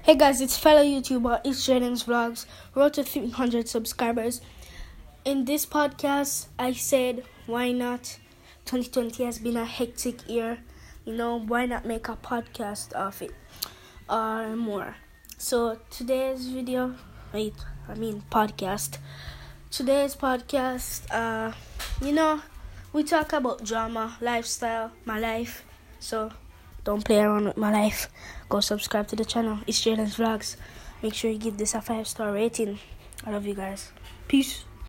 Hey guys, it's fellow YouTuber, it's Jaden's Vlogs, road to 300 subscribers. In this podcast, I said, why not? 2020 has been a hectic year, why not make a podcast of it or more? So today's podcast. Today's podcast, we talk about drama, lifestyle, my life. So don't play around with my life. Go subscribe to the channel. It's Jaden's Vlogs. Make sure you give this a 5-star rating. I love you guys. Peace.